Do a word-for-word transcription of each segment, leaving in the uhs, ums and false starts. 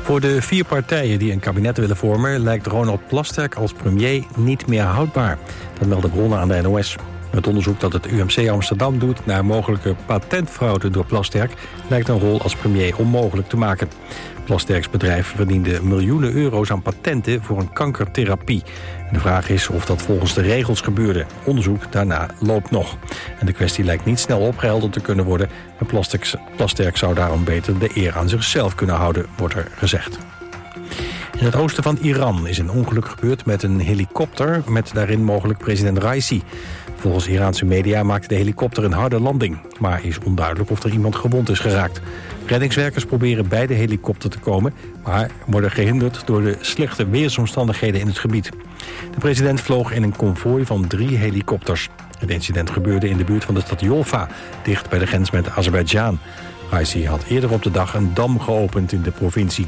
Voor de vier partijen die een kabinet willen vormen lijkt Ronald Plasterk als premier niet meer houdbaar. Dat melden bronnen aan de N O S. Het onderzoek dat het U M C Amsterdam doet naar mogelijke patentfraude door Plasterk lijkt een rol als premier onmogelijk te maken. Plasterks bedrijf verdiende miljoenen euro's aan patenten voor een kankertherapie. En de vraag is of dat volgens de regels gebeurde. Onderzoek daarna loopt nog. En de kwestie lijkt niet snel opgehelderd te kunnen worden. En Plasterk zou daarom beter de eer aan zichzelf kunnen houden, wordt er gezegd. In het oosten van Iran is een ongeluk gebeurd met een helikopter met daarin mogelijk president Raisi. Volgens Iraanse media maakte de helikopter een harde landing, maar is onduidelijk of er iemand gewond is geraakt. Reddingswerkers proberen bij de helikopter te komen, maar worden gehinderd door de slechte weersomstandigheden in het gebied. De president vloog in een konvooi van drie helikopters. Het incident gebeurde in de buurt van de stad Yolfa, dicht bij de grens met Azerbeidzjan. Raisi had eerder op de dag een dam geopend in de provincie.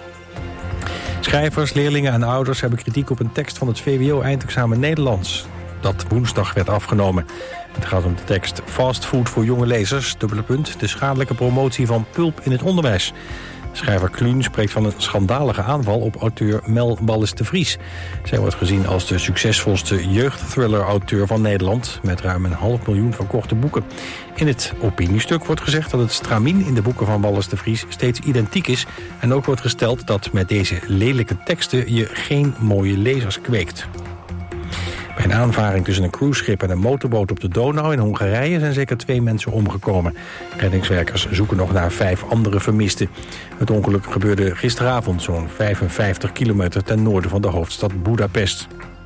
Schrijvers, leerlingen en ouders hebben kritiek op een tekst van het V W O-eindexamen Nederlands dat woensdag werd afgenomen. Het gaat om de tekst Fastfood voor jonge lezers, dubbele punt, de schadelijke promotie van pulp in het onderwijs. Schrijver Kluun spreekt van een schandalige aanval op auteur Mel Wallis de Vries. Zij wordt gezien als de succesvolste jeugdthriller-auteur van Nederland, met ruim een half miljoen verkochte boeken. In het opiniestuk wordt gezegd dat het stramien in de boeken van Wallis de Vries steeds identiek is. En ook wordt gesteld dat met deze lelijke teksten je geen mooie lezers kweekt. Bij een aanvaring tussen een cruiseschip en een motorboot op de Donau in Hongarije zijn zeker twee mensen omgekomen. Reddingswerkers zoeken nog naar vijf andere vermisten. Het ongeluk gebeurde gisteravond zo'n vijfenvijftig kilometer ten noorden van de hoofdstad Budapest.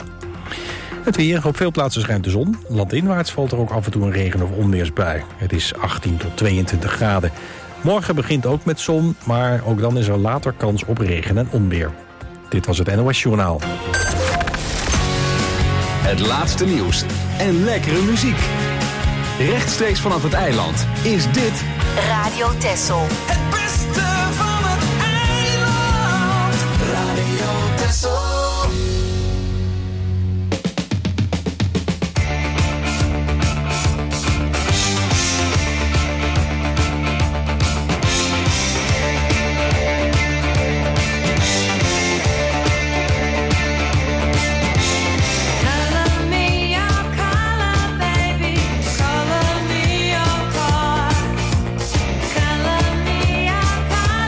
Het weer, op veel plaatsen schijnt de zon. Landinwaarts valt er ook af en toe een regen- of onweersbui. Het is achttien tot tweeëntwintig graden. Morgen begint ook met zon, maar ook dan is er later kans op regen en onweer. Dit was het N O S Journaal. Het laatste nieuws en lekkere muziek. Rechtstreeks vanaf het eiland is dit Radio Texel. Het beste van het eiland. Radio Texel. Color me your car.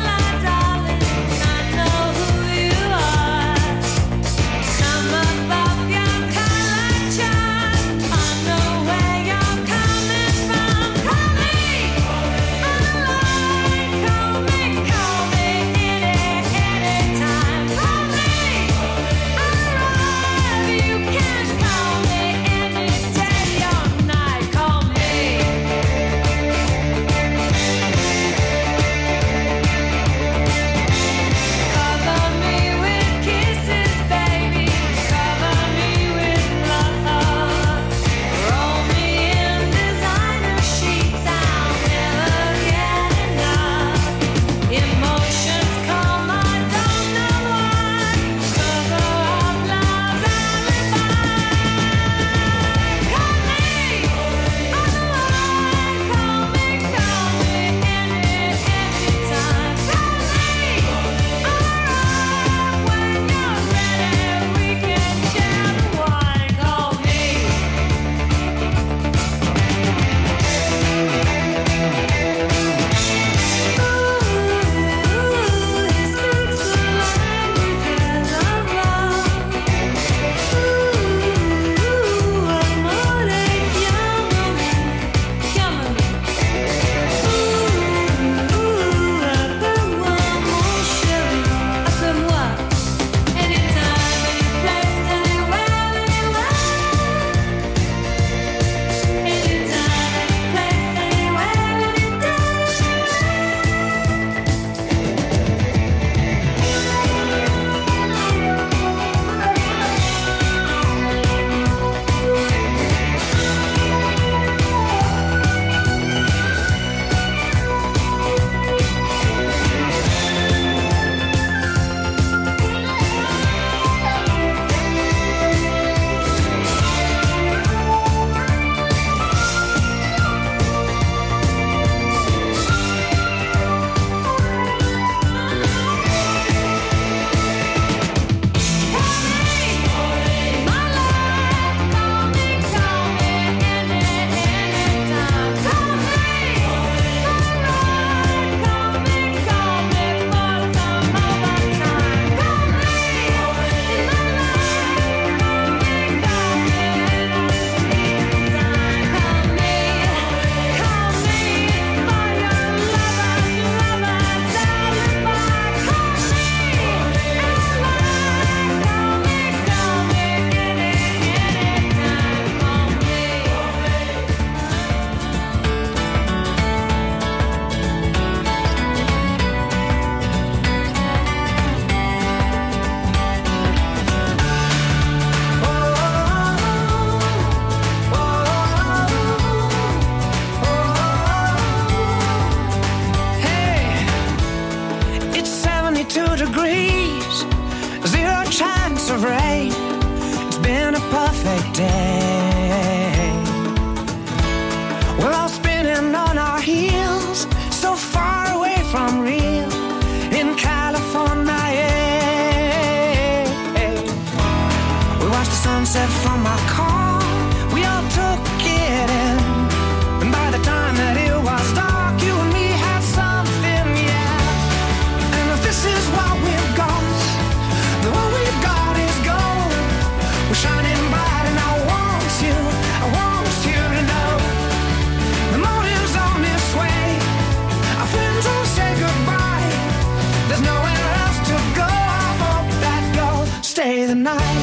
perfect day. We're all spinning on our heels, so far away from real, in California. Yeah. We watched the sunset from our car, we all took it in, and by the time that it was dark, you and me had something, yeah. And if this is what we've got, then what we've got is gold. We're shining bright and I want you, I want you to know the morning's on its way. Our friends will say goodbye, there's nowhere else to go. I hope that you'll stay the night.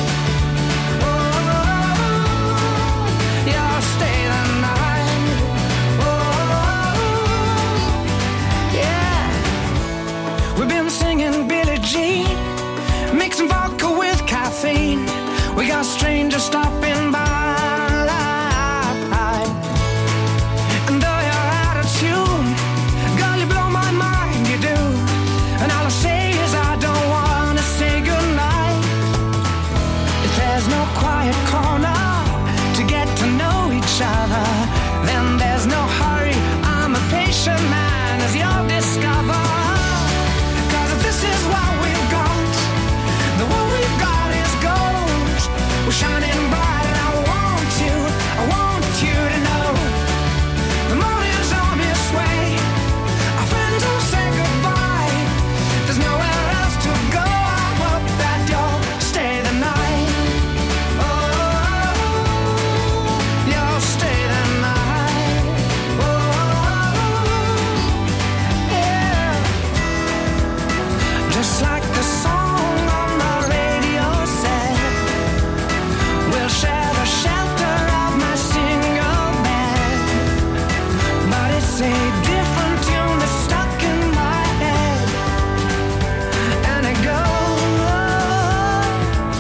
Mixing vodka with caffeine, we got strangers stopping by. And though you're out of tune, girl, you blow my mind, you do. And all I say is I don't wanna say goodnight. If there's no quiet corner to get to know each other, then there's no hurry, I'm a patient man, as you'll discover. Cause if this is what we've got, the what we've got is gold. We're shining bright and I want you, I want you to know the morning's on its way. Our friends will say goodbye, there's nowhere else to go. I hope that you'll stay the night. Oh, you'll stay the night. Oh, yeah. Just like the song on the radio said, we'll share the shelter of my single bed. But it's a different tune that's stuck in my head, and it goes,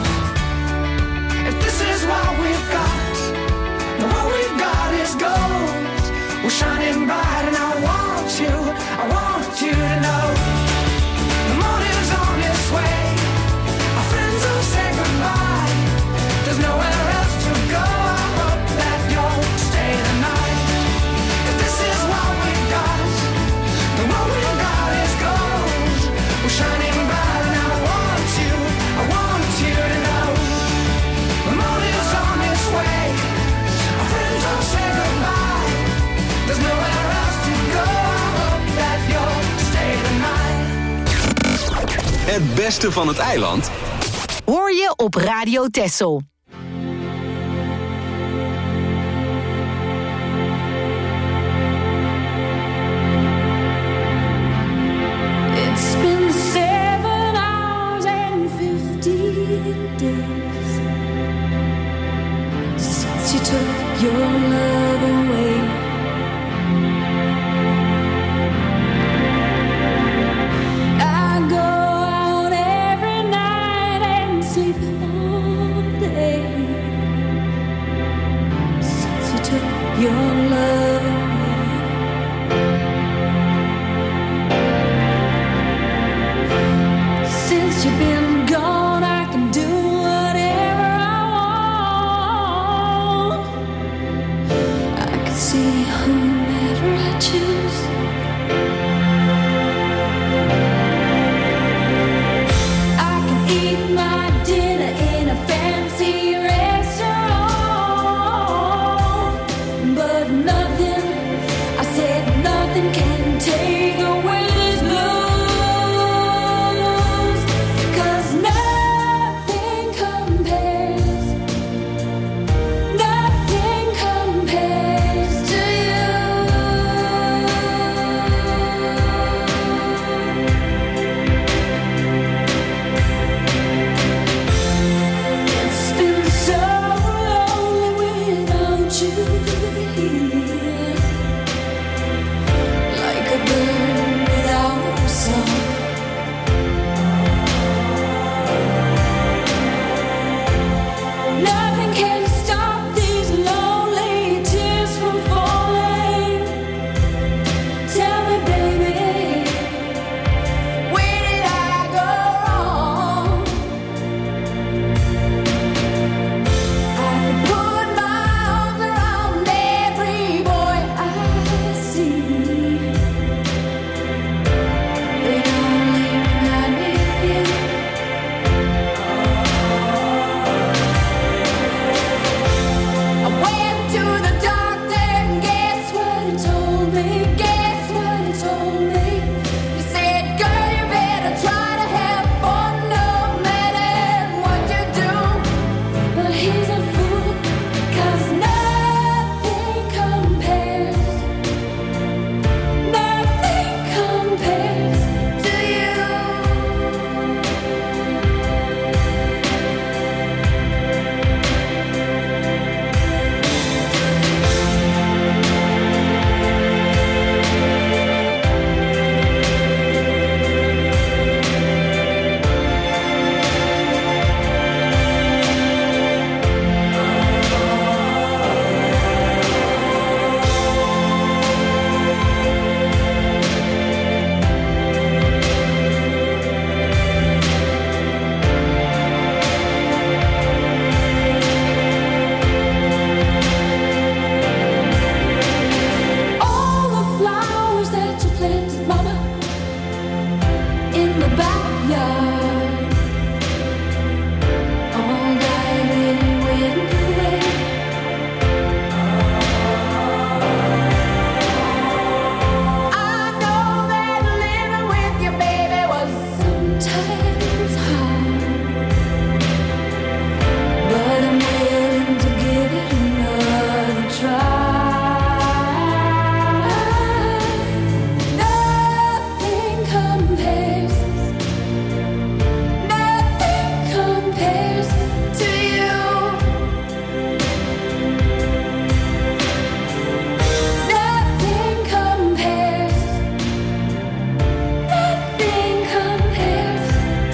if this is what we've got, then what we've got is gold. We're shining bright and I want you, I want you to know the morning's on its way. Our friends will say goodbye, there's nowhere else to go. I hope that you'll stay the night. If this is what we've got, then what we've got is gold. We're shining bright and I want you, I want you to know the morning's on its way. Our friends will say goodbye, there's nowhere else to go. I hope that you'll stay the night. Het beste van het eiland Hoor je op Radio Texel. It's been seven hours and fifteen days since you took your love away. I go out every night and sleep all day times hard, but I'm willing to give it another try. Nothing compares, nothing compares to you. Nothing compares, nothing compares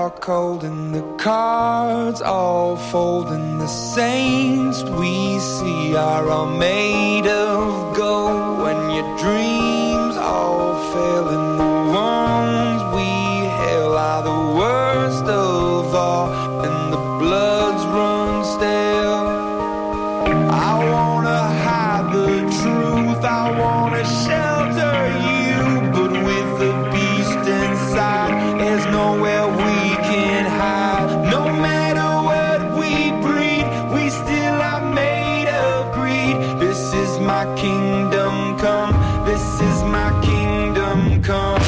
are cold and the cards all fold, and the saints we see are all made of gold. When your dreams all fail and the ones we hail are the worst of all, and the bloods run stale. I wanna hide the truth, I wanna shelter you, but with the beast inside, there's nowhere we can hide. No matter what we breed, we still are made of greed. This is my kingdom come, this is my kingdom come.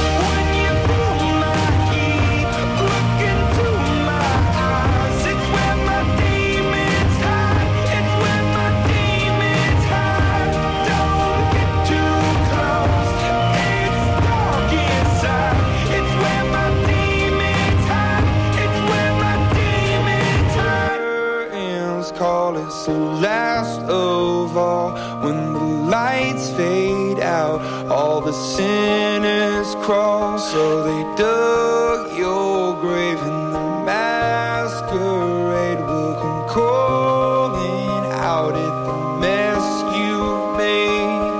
It's the last of all. When the lights fade out, all the sinners crawl. So they dug your grave, and the masquerade will come calling out at the mess you made.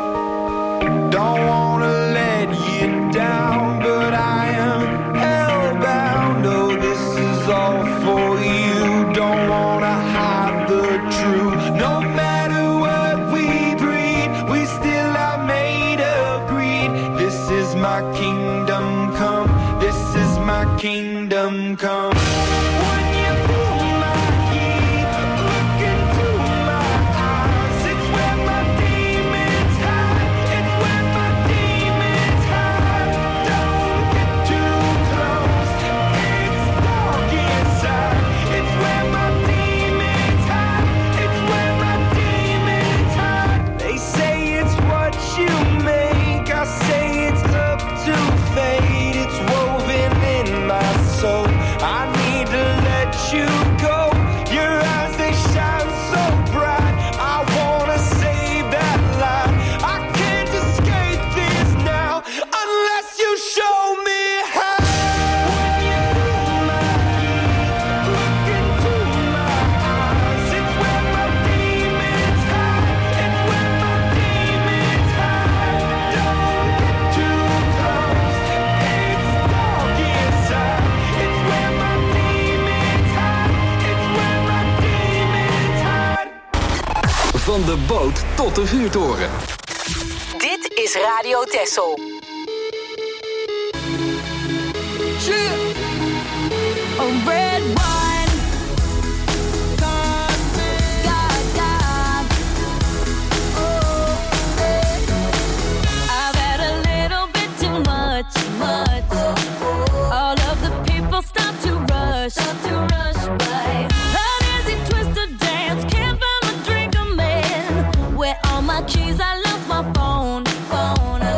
Don't wanna let you down, but I am hellbound. Oh, this is all for you. Don't wanna hide the truth. No matter what we breed, we still are made of greed. This is my kingdom come, this is my kingdom come. When you feel my heat, look into my eyes. It's where my demons hide, it's where my demons hide. Don't get too close, it's dark inside. It's where my demons hide, it's where my demons hide. They say it's what you make, I say it's up to fate. It's woven in my soul, I need to let you go. Your eyes, they shine so bright, I wanna save that light. I can't escape this now, unless you show me how. When you feel my heat, look into my eyes. It's where my demons hide, it's where my demons hide. Don't get too close, it's dark inside. It's where my demons hide, it's where my demons hide. Van de boot tot de vuurtoren. Dit is Radio Texel. A red wine, God, God. Oh, eh. I've had a little bit too much, much. All of the people stop to rush, stop to rush by. An easy twisted dance, can't find my drink, a man. Where all my keys, I lost my phone, phone.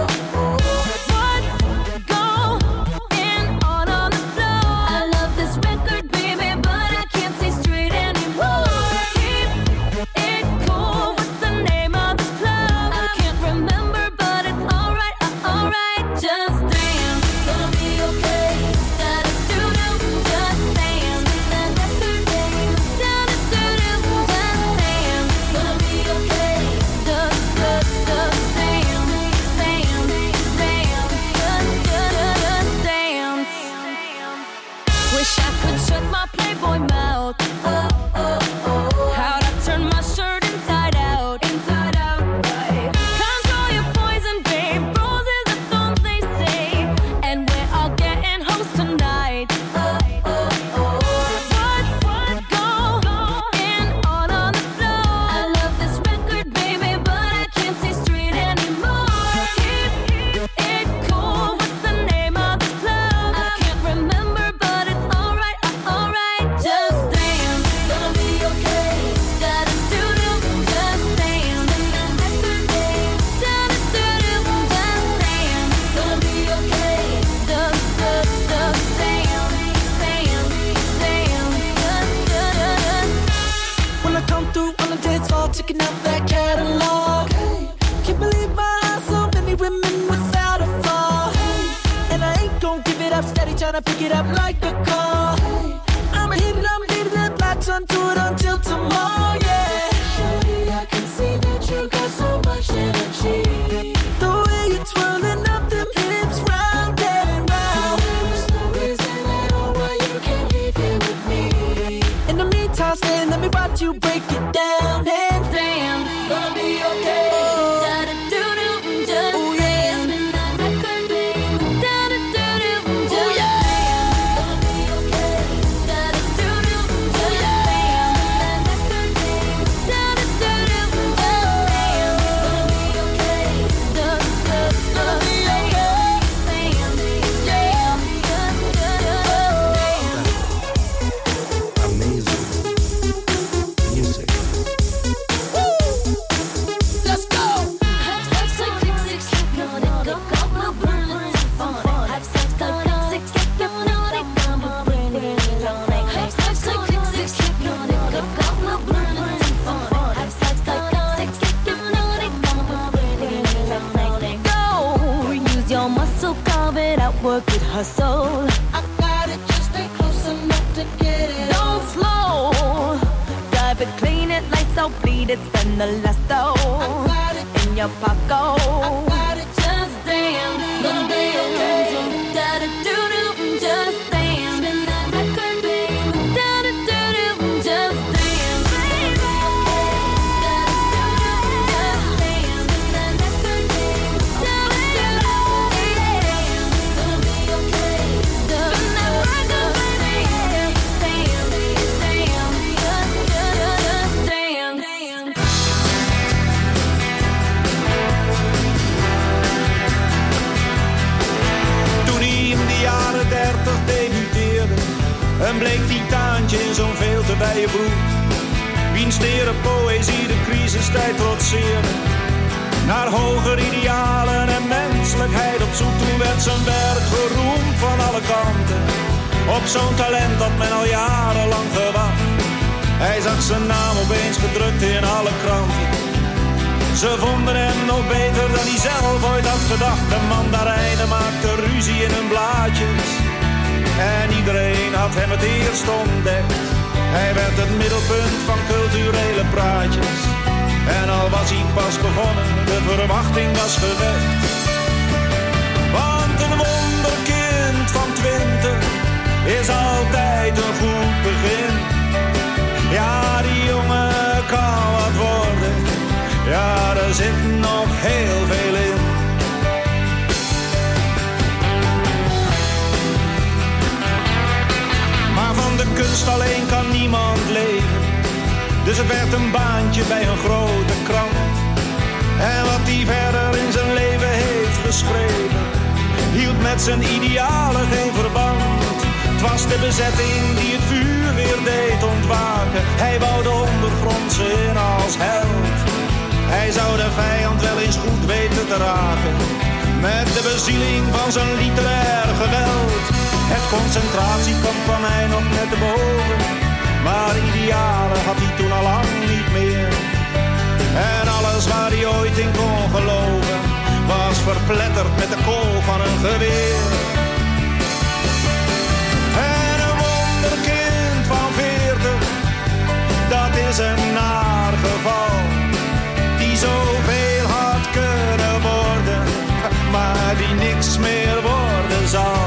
checking out that catalog. Hey, can't believe my eyes, so many women without a flaw. Hey, and I ain't gon' give it up, steady tryna pick it up like a car. got so much energy. The way you're twirling up them hips round and round. There's no reason at all why you can't leave here with me. In the meantime, stay, let me watch you break it down. And damn, gonna be okay. Work it, hustle. I got it, just stay close enough to get it. Don't slow. Drive it, clean it, lights out, bleed it, spend the last dough. I got it in your pocket. I got it, just dance. Gonna be okay. Da da do do, just dance. Spin that record, baby. Da da do do, just dance, baby. Da da do do, just dance. Spin that record, baby. Da da do do. Een bleek titaantje in zo'n veel te wijde broek. Wiens tere poëzie de crisistijd trotseerde. Naar hoger idealen en menselijkheid op zoek. Toen werd zijn werk geroemd van alle kanten. Op zo'n talent dat men al jarenlang gewacht. Hij zag zijn naam opeens gedrukt in alle kranten. Ze vonden hem nog beter dan hij zelf ooit had gedacht. De mandarijnen maakten ruzie in hun blaadjes. En iedereen had hem het eerst ontdekt. Hij werd het middelpunt van culturele praatjes. En al was hij pas begonnen, de verwachting was gewekt. Want een wonderkind van twintig is altijd een goed begin. Ja, die jongen kan wat worden. Ja, er zit nog heel veel in. Maar van de kunst alleen kan niemand leven. Dus het werd een baantje bij een grote krant. En wat hij verder in zijn leven heeft geschreven, hield met zijn idealen geen verband. Het was de bezetting die het vuur weer deed ontwaken. Hij wou de ondergrondse in als held. Hij zou de vijand wel eens goed weten te raken. Met de bezieling van zijn literair geweld. Het concentratiekamp kwam hij nog net te boven. Maar idealen had hij toen al lang niet meer. En alles waar hij ooit in kon geloven, was verpletterd met de kool van een geweer. En een wonderkind van veertig, dat is een naar geval. Die zoveel had kunnen worden, maar die niks meer worden zal.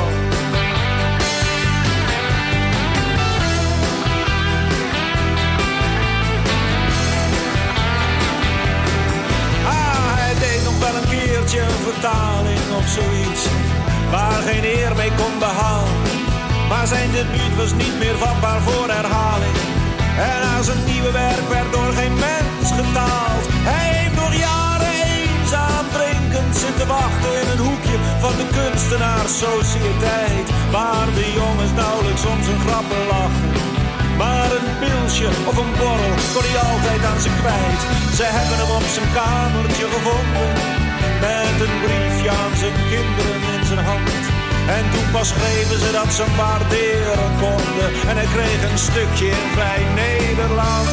Wel een keertje een vertaling of zoiets, waar geen eer mee kon behalen. Maar zijn debuut was niet meer vatbaar voor herhaling. En aan zijn nieuwe werk werd door geen mens getaald. Hij heeft nog jaren eenzaam drinkend zitten wachten in een hoekje van de kunstenaarssociëteit, waar de jongens nauwelijks om zijn grappen lachen. Maar een pilsje of een borrel kon hij altijd aan ze kwijt. Ze hebben hem op zijn kamertje gevonden, met een briefje aan zijn kinderen in zijn hand. En toen pas schreven ze dat ze hem waarderen konden. En hij kreeg een stukje in Vrij Nederland.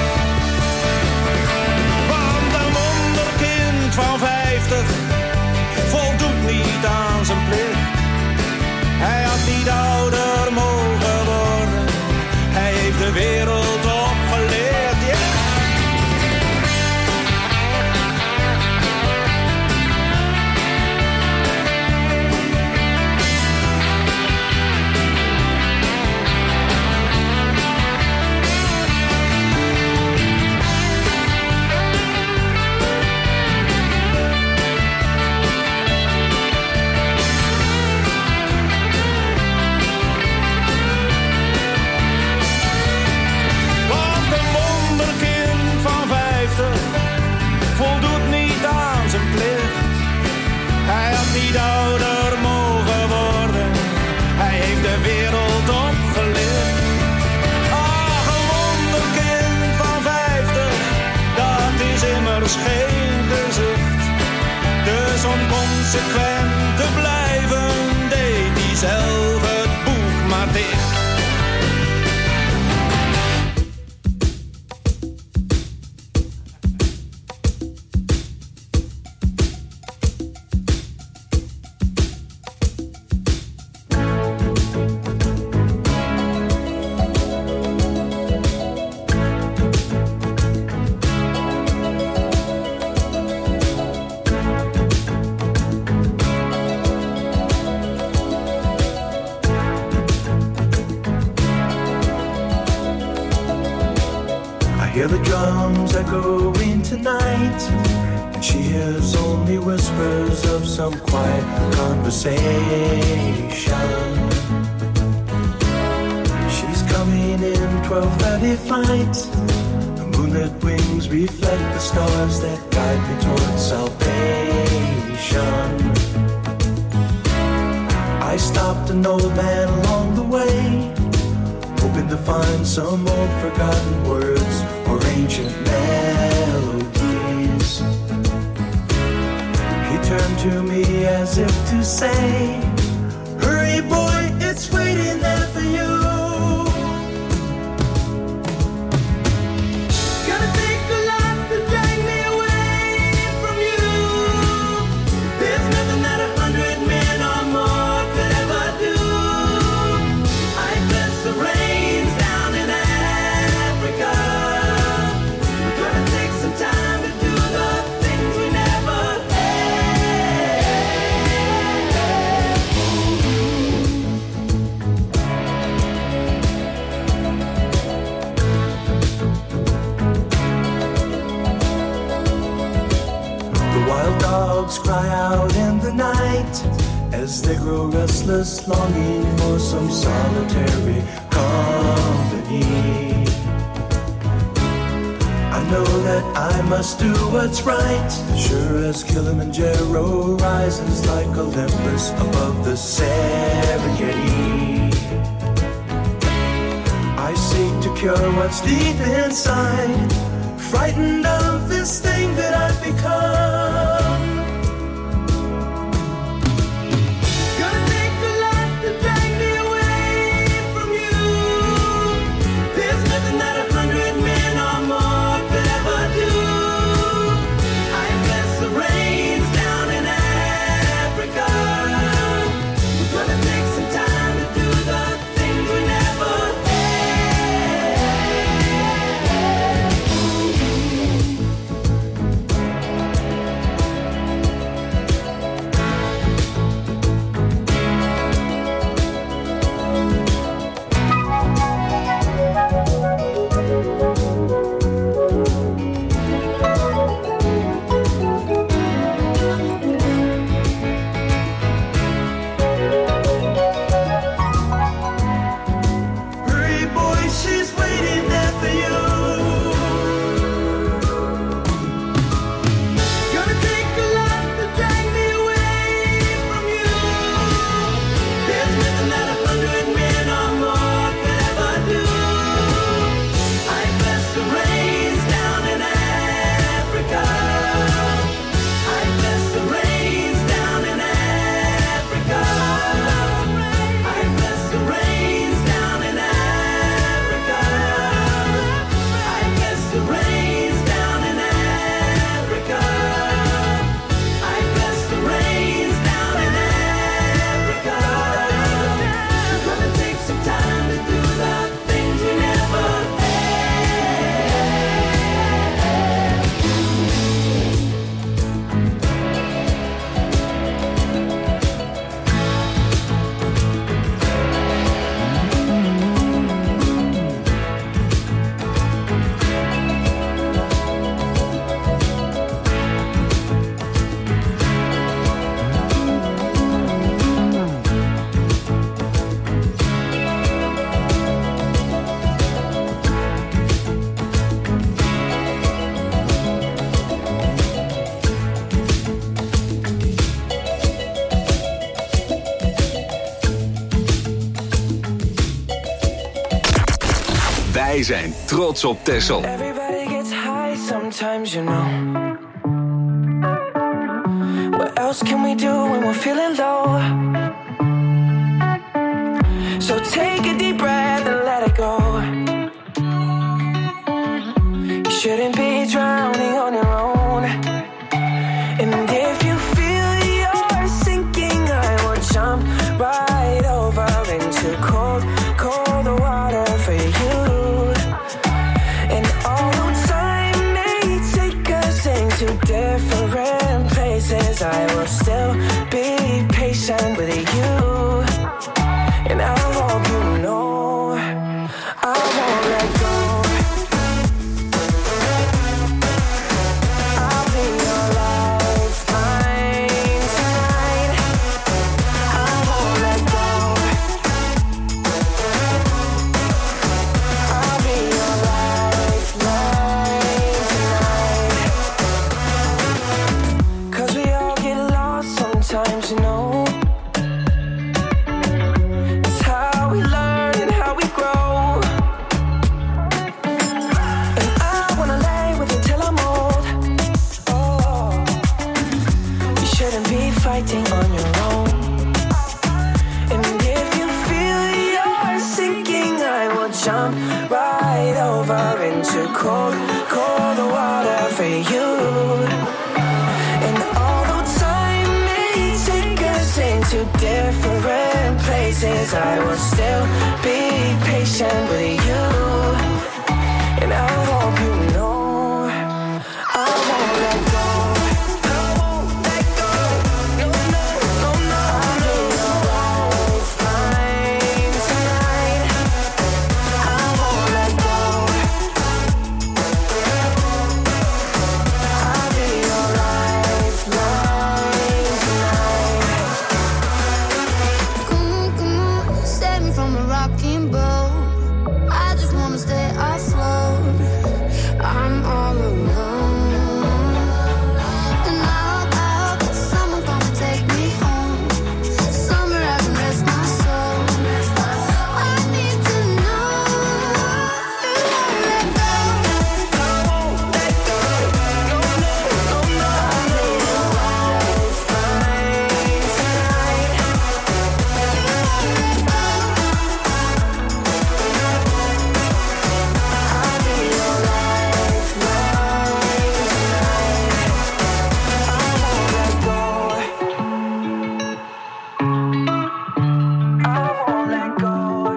Want een wonderkind van vijftig voldoet niet aan zijn plicht. Hij had niet ouder mogen worden. Hij heeft de wereld opgeleerd, ja. Yeah. was om consequent te blijven, deed hij zelf het boek maar dicht. Hear the drums echoing tonight, and she hears only whispers of some quiet conversation. She's coming in twelve thirty flight. The moonlit wings reflect the stars that guide me towards salvation. I stopped an old man along the way, hoping to find some old forgotten words or ancient melodies. He turned to me as if to say, hurry boy, it's waiting there for you. It's gonna take a lot to drag me away from you. There's nothing that a hundred men or more could ever do. I bless the rains down in Africa. We're gonna take some time to do the things we never The wild dogs cry out in the night as they grow restless, longing for some solitary company. I know that I must do what's right, sure as Kilimanjaro rises like Olympus above the Serengeti. I seek to cure what's deep inside, frightened of this thing that I've become. It's gonna take a lot to drag me away from you. There's nothing that a hundred men or more could ever do. I bless the rains down in Africa. We're gonna take some time to do the things we never Hurry, boy, she's waiting there for you. It's gonna take a lot to drag me away from you. There's nothing that a hundred men or more could ever do. I bless the rains down in Africa. I bless the rains down in Africa. I bless the rains down in Africa. I bless the rains down in Africa. I bless the rains down in Africa. We're gonna take some time to do the things we never Wij zijn trots op Texel. Everybody gets high sometimes, you know. What else else can we do when we're feeling low? So take a deep breath and let it go. You shouldn't be drowning on your own. And if you feel you're sinking, I will jump right over into cold, cold water for you. And although time may take us into different places, I will still be patient with you. And I hope you know I won't let go. I'll be your lifeline tonight. I won't let go. I'll be your lifeline tonight. 'Cause we all get lost sometimes, you know. It's how we learn and how we grow. And I wanna lay with you till I'm old. Oh, you shouldn't be fighting on your own. And if you feel you're sinking, I will jump right over into cold, cold water for you. And although time may take us into different places, I will still be patient with you. And I hope you know I won't let go. I won't let go. No, no, no, no. I'll be your lifeline tonight. I won't let go. I'll be your lifeline tonight. Come on, come on, save me from a rocking boat. I just wanna stay afloat. I'm all alone. And I hope, I hope that someone's gonna take me home. Somewhere I can rest my soul. I need to know you won't let go. I won't let go. No, no, no, no. I'll be your lifeline tonight. I'll be your lifeline tonight. I won't let go. I won't let go.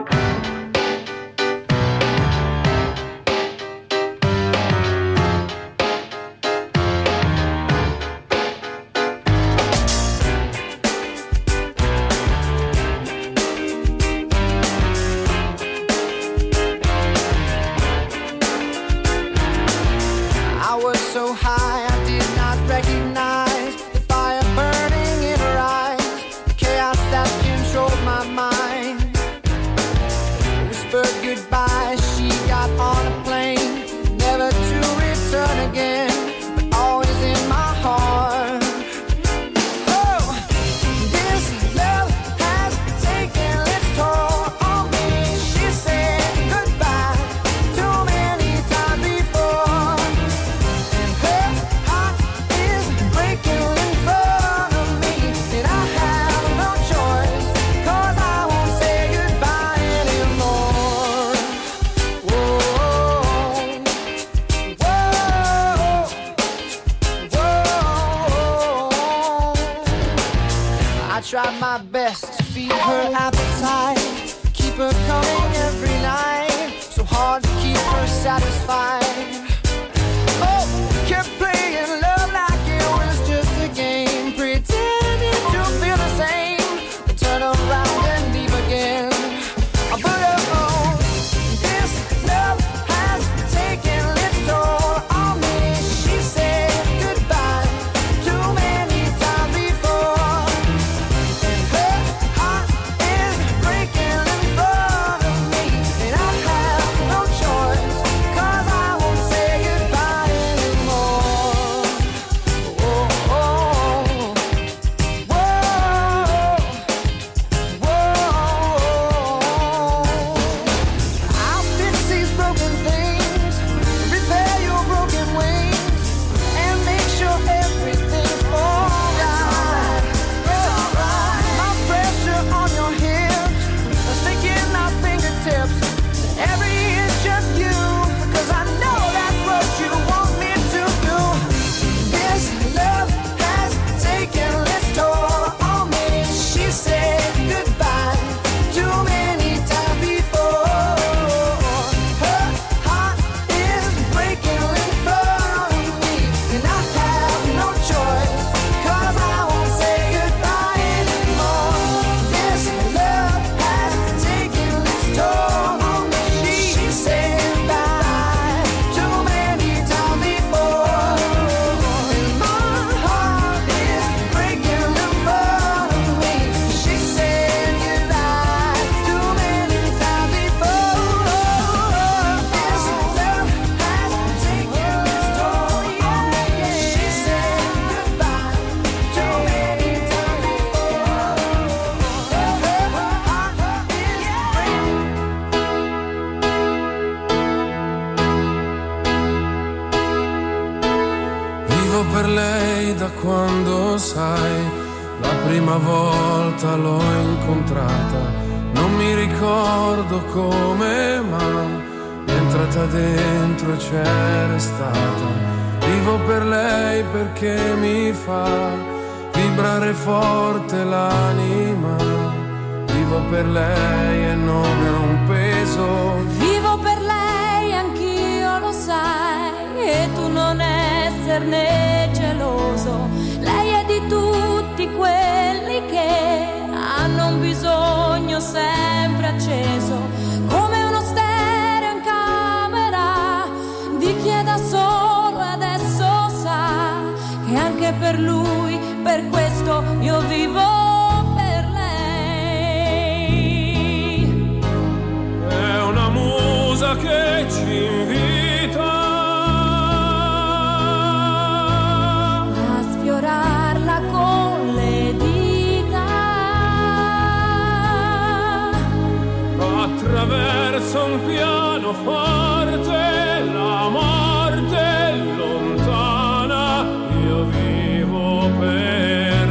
I was so high I did not recognize the fire burning in her eyes, the chaos that controlled my mind. Whispered goodbye, she got on a plane, never to return again, but always in my heart. Oh, this love has taken its toll on me. She said goodbye too many times before. Her heart is breaking in front of me, and I have no choice, 'cause I won't say goodbye anymore. Whoa, whoa, whoa. I tried my best to feed her appetite, keep her coming every night, so hard to keep her satisfied. Oh, kept playing love like it was just a game, pretending to feel the same, then turn around and leave again. But oh, this love has taken its toll on me. She said goodbye too many times before, and her heart is breaking in front of me, and I have no choice, 'cause I won't say da quando sai, la prima volta l'ho incontrata, non mi ricordo come, ma è entrata dentro e c'è restata. Vivo per lei perché mi fa vibrare forte l'anima. Vivo per lei e non è un peso. Vivo per lei, anch'io lo sai, e tu non esserne geloso. Lei è di tutti quelli che hanno un bisogno sempre acceso, come uno stereo in camera di chi è da solo e adesso sa che anche per lui, per questo io vivo. Che ci invita a sfiorarla con le dita attraverso un pianoforte, la morte è lontana, io vivo per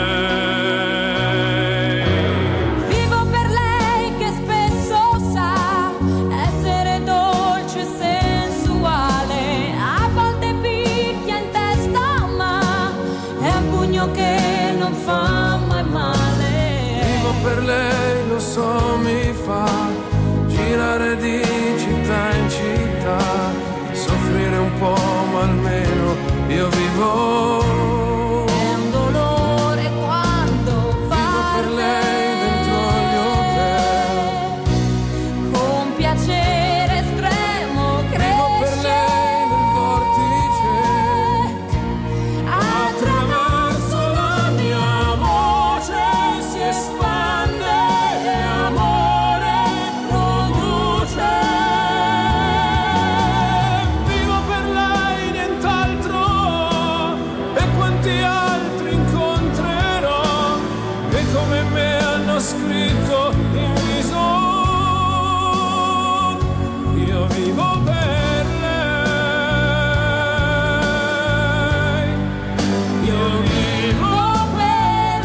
lei. Vivo per lei che spesso sa essere dolce e sensuale, a volte picchia in testa ma è un pugno che non fa mai male. Vivo per lei, lo so, mi fa girare di città in città, soffrire un po' ma almeno io vivo. È un dolore quando va per lei dentro gli hotel, con piacere estremo cresce. vivo per lei nel vortice, attraverso la mia voce si espande e amore produce. Vivo per lei, nient'altro, e quanti altri incontrerò che come me hanno scritto in viso. Io vivo per lei, io vivo Per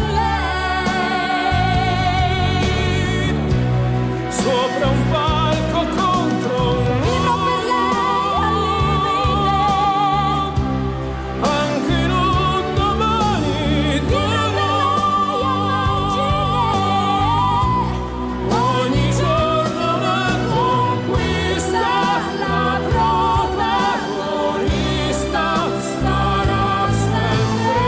lei sopra un palco contro un vivo per lei al limite, anche in un domani duro. Ogni giorno una conquista, la protagonista sarà sempre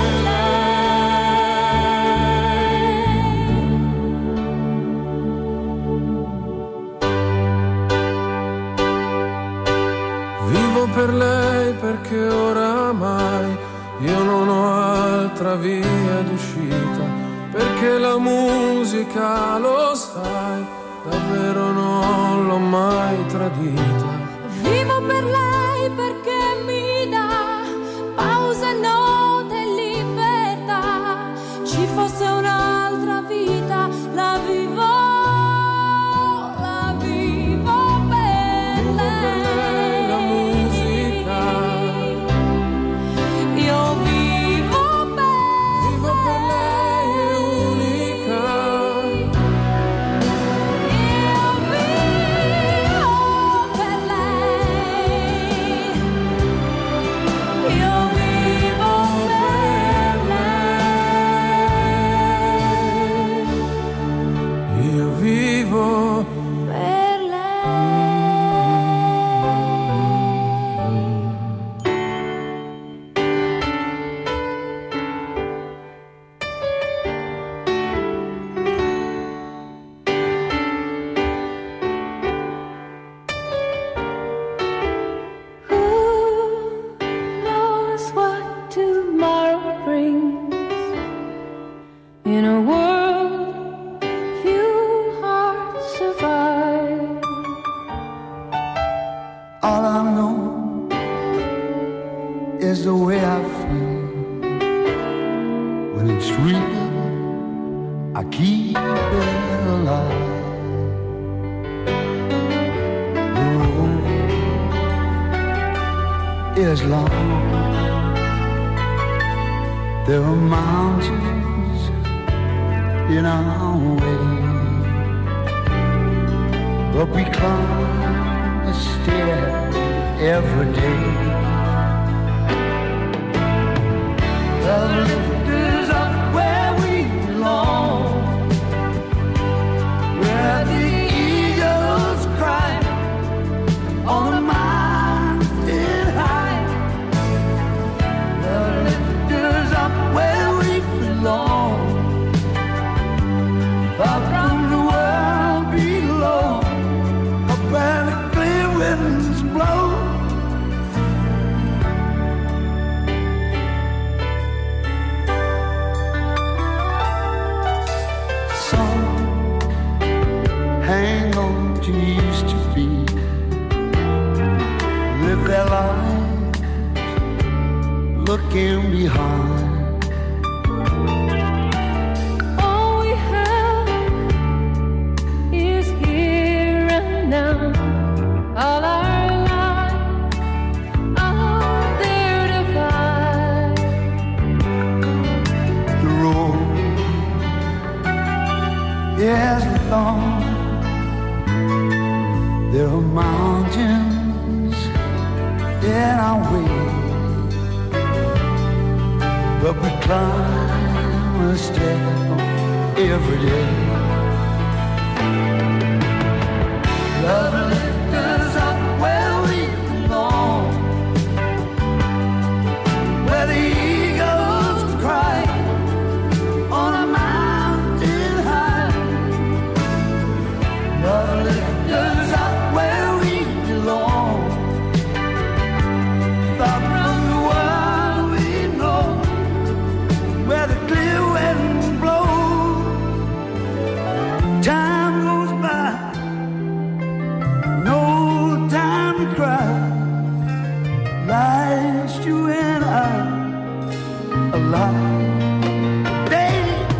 lei. Vivo per lei perché oramai io non ho altra via d'uscita, perché la musica, lo sai, davvero non l'ho mai tradita. vivo per lei perché mi dà pause, note e libertà. Ci fosse un'altra vita, la vivo, la vivo per Vivo per lei la musica, io vivo per vivo per lei è unica. io vivo per lei, io vivo per lei, io vivo per Who knows what tomorrow brings? In a world few hearts survive. All I know is the way I feel when it's real. I keep it alive. The road is long There are mountains in our way, but we climb a stair every day. The lift is up where we belong, where the eagles cry on the mountain high. The lift is up where we belong, far from the world below, up where the clear winds blow. Some hang on to used to be, live their lives looking behind. All we have is here and now. All our lives are there to find. The road is long. There are mountains in our way, but we climb a step every day. Love lift us up where we belong, where the eagles cry on a mountain high. Love lift us up where we belong, far from the world we know, where the clear winds blow. Time goes by, no time to cry. Life's you and I alive. Day,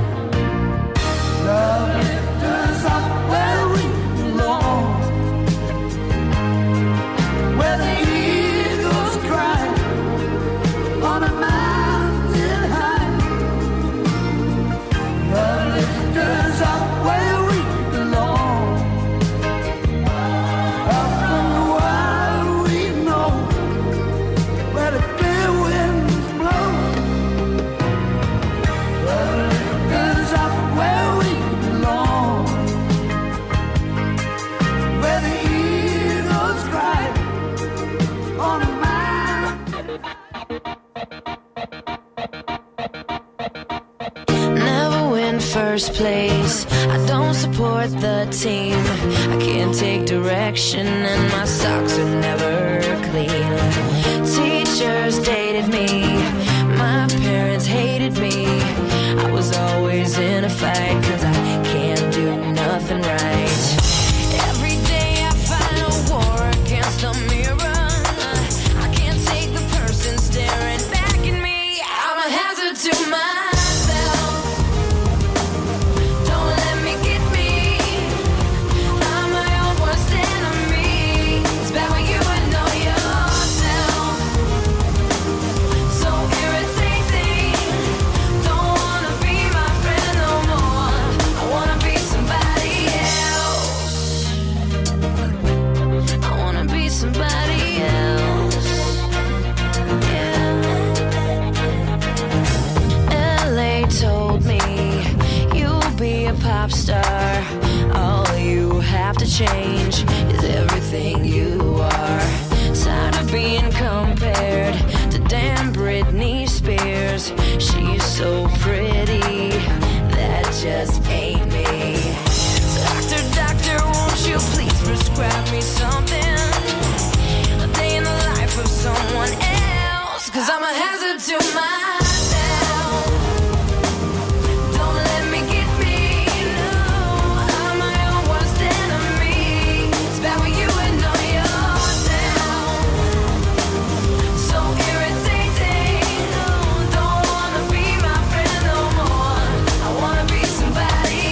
love lift us up where we belong, where the eagles cry on a mountain high. Love lift us up where we belong, up from the world we know, where the clear winds blow. Love lift us up where we belong, where the eagles cry on a mountain. Never win first place. I don't support the team. I can't take direction and my socks are never clean. Teachers dated me. My parents hated me. I was always in a fight 'cause I can't do nothing right. Every day I fight a war against the mirror. I can't take the person staring back at me. I'm a hazard to myself. Don't let me get me. I'm my own worst enemy. It's bad when you know yourself. So irritating. Don't wanna be my friend no more. I wanna be somebody else. I wanna be somebody else. Yeah. L A told me you'll be a pop star. All you have to change is everything you are. Tired of being compared to damn Britney Spears. She's so pretty, that just ain't me. Doctor, doctor, won't you please prescribe me something? A day in the life of someone else. 'Cause I'm a hazard to myself. Don't let me get me. No, I'm my own worst enemy. It's bad when you know yourself. So irritating. Don't wanna be my friend no more. I wanna be somebody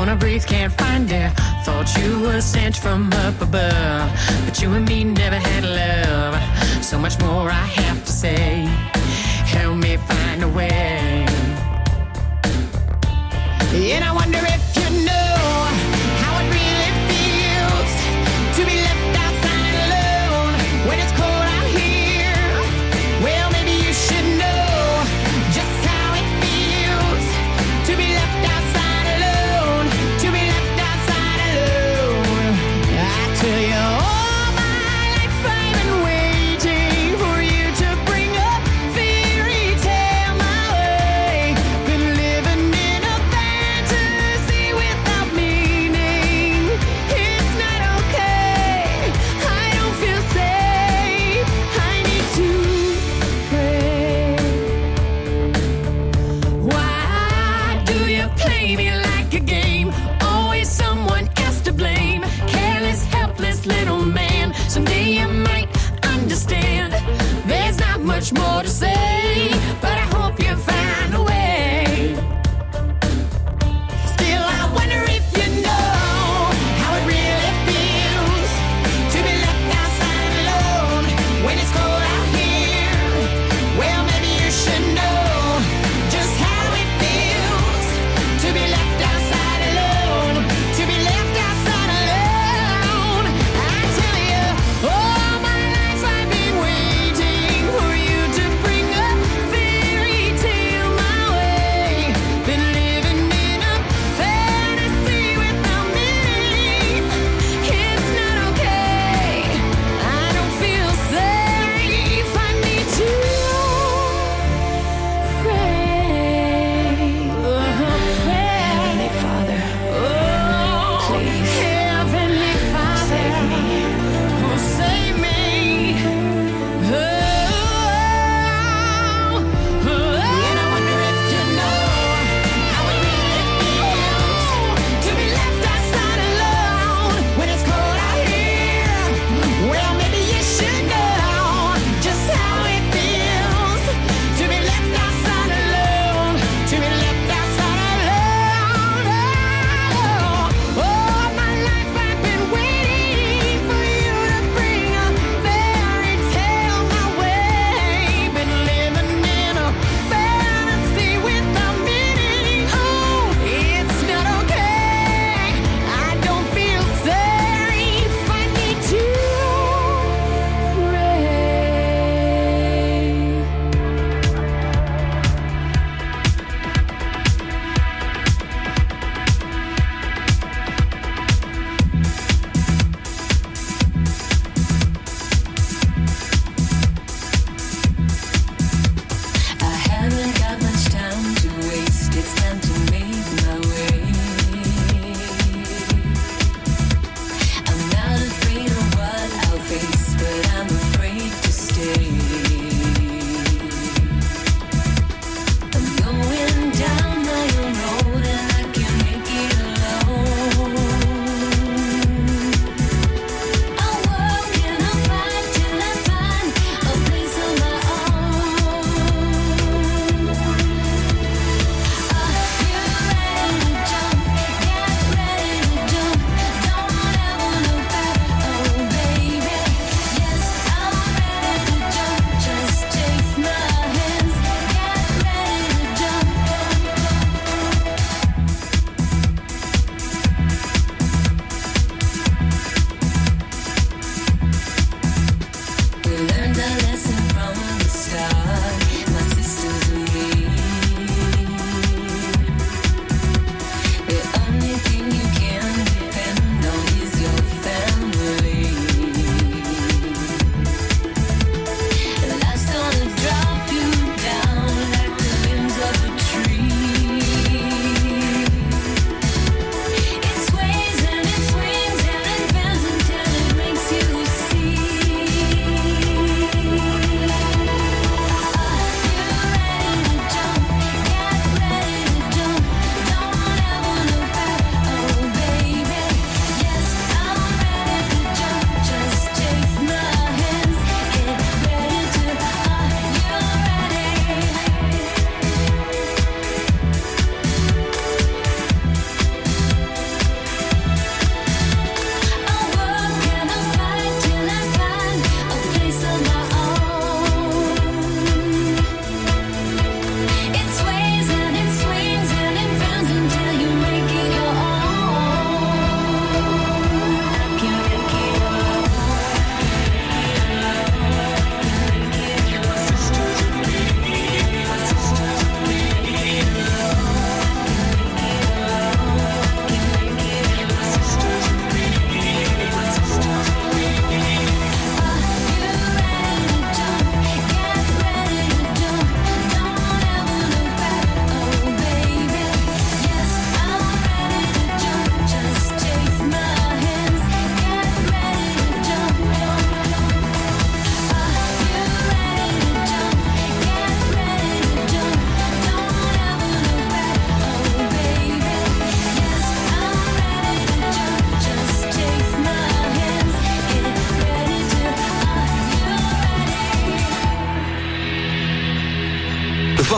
Wanna breathe, can't find air. Thought you were sent from up above, but you and me never had love. So much more I have to say. Help me find a way. And I wonder if you know how it really feels to be left outside alone when it's cold out here. Well, maybe you should know just how it feels to be left outside alone, to be left outside alone. I tell you, all my life I've been waiting for you to bring a fairy tale my way. Been living in a fantasy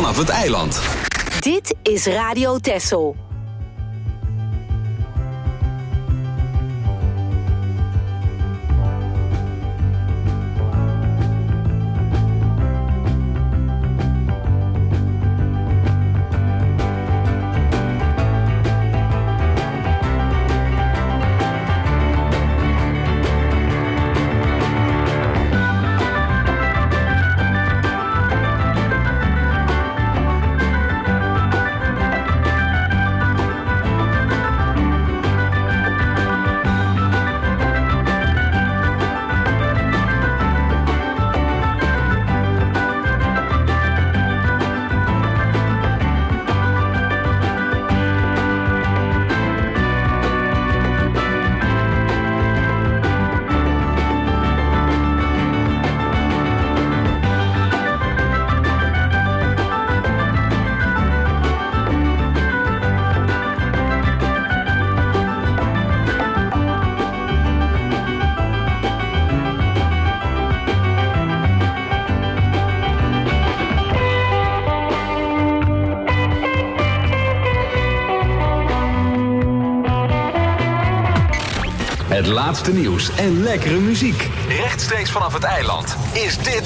vanaf het eiland. Dit is Radio Texel. Het laatste nieuws en lekkere muziek. Rechtstreeks vanaf het eiland is dit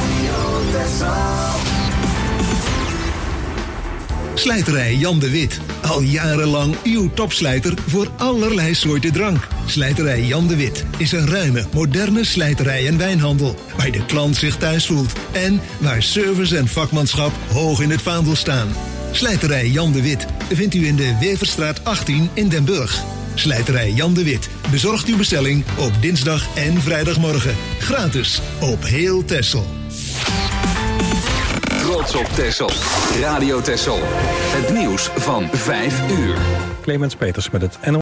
Slijterij Jan de Wit. Al jarenlang uw topslijter voor allerlei soorten drank. Slijterij Jan de Wit is een ruime, moderne slijterij en wijnhandel. Waar de klant zich thuis voelt. En waar service en vakmanschap hoog in het vaandel staan. Slijterij Jan de Wit vindt u in de Weverstraat achttien in Den Burg. Slijterij Jan de Wit bezorgt uw bestelling op dinsdag en vrijdagmorgen. Gratis op heel Texel. Trots op Texel. Radio Texel. Het nieuws van vijf uur. Clemens Peters met het N O S.